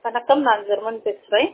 வணக்கம். நான் ஜெர்மன் பேசுறேன்.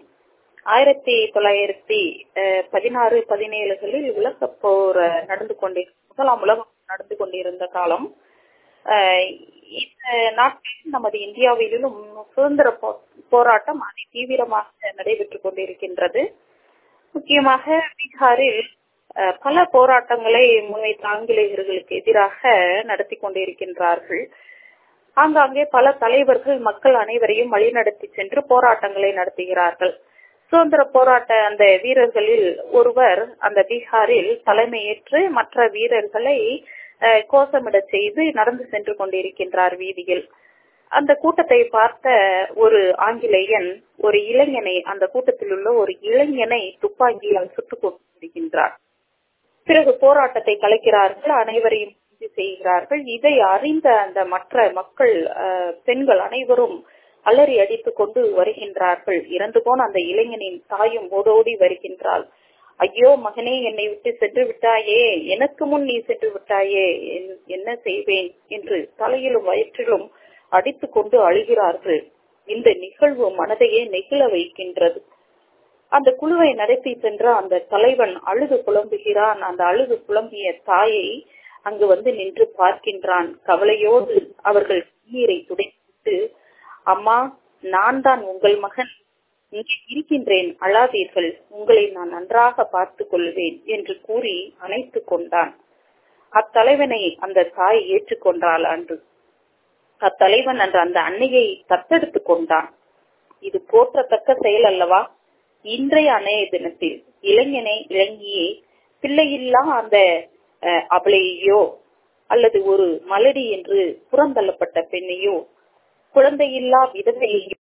1916, 17களில் உலகப் போர் முதலாம் உலகம் நடந்து கொண்டிருந்த காலம். இந்த நாட்டில் நமது இந்தியாவிலும் சுதந்திர போராட்டம் அதி தீவிரமாக நடைபெற்றுக் கொண்டிருக்கின்றது. முக்கியமாக பீகாரில் பல போராட்டங்களை முன்வைத்த ஆங்கிலேயர்களுக்கு எதிராக நடத்தி கொண்டிருக்கின்றார்கள். ஆங்காங்கே பல தலைவர்கள் மக்கள் அனைவரையும் வழிநடத்தி சென்று போராட்டங்களை நடத்துகிறார்கள். சுதந்திர போராட்ட அந்த வீரர்களில் ஒருவர் அந்த பீகாரில் தலைமையேற்று மற்ற வீரர்களை கோஷமிட செய்து நடந்து சென்று கொண்டிருக்கின்றார் வீதியில். அந்த கூட்டத்தை பார்த்த ஒரு ஆங்கிலேயன் ஒரு இளைஞனை, அந்த கூட்டத்தில் உள்ள ஒரு இளைஞனை துப்பாக்கியால் சுட்டுக் கொண்டிருக்கின்றார். பிறகு போராட்டத்தை கலைக்கிறார்கள், அனைவரையும் செய்கிறார்கள். இதை அறிந்த அந்த மற்ற மக்கள், பெண்கள் அனைவரும் அலறி அடித்துக் கொண்டு வருகின்றார்கள். இறந்து போன அந்த இளைஞனின் தாயும் ஓடோடி வருகின்றாள். ஐயோ மகனே, என்னை விட்டு சென்று விட்டாயே, எனக்கு முன் நீ சென்று விட்டாயே, என்ன செய்வேன் என்று தலையிலும் வயிற்றிலும் அடித்துக் கொண்டு அழுகிறார்கள். இந்த நிகழ்வு மனதையே நெகிழ வைக்கின்றது. அந்த குழுவை நடத்தி சென்ற அந்த தலைவன் அழுது புலம்புகிறான். அந்த அழுது புலம்பிய தாயை அங்கு வந்து நின்று பார்க்கின்றான். கவலையோடு அவர்கள் நீரை துடைத்து, அம்மா, நான் தான் உங்கள் மகன், இங்கே இருக்கின்றேன், அழாதீர்கள், உங்களை நான் நன்றாக பார்த்துக் கொள்வேன் என்று கூறி அணைத்துக் கொண்டான். அத்தலைவனை அந்த தாய் ஏற்றுக்கொண்டாள். அன்று அத்தலைவன் அன்று அந்த அன்னையை தத்தெடுத்துக் கொண்டான். இது போற்றத்தக்க செயல் அல்லவா? இன்றைய அன்னைய தினத்தில் இளைஞனே, இளைஞியே, பிள்ளையில்லா அந்த அவளையோ அல்லது ஒரு மலடி என்று புறந்தள்ளப்பட்ட பெண்ணையோ, குழந்தையில்லா விதவையையோ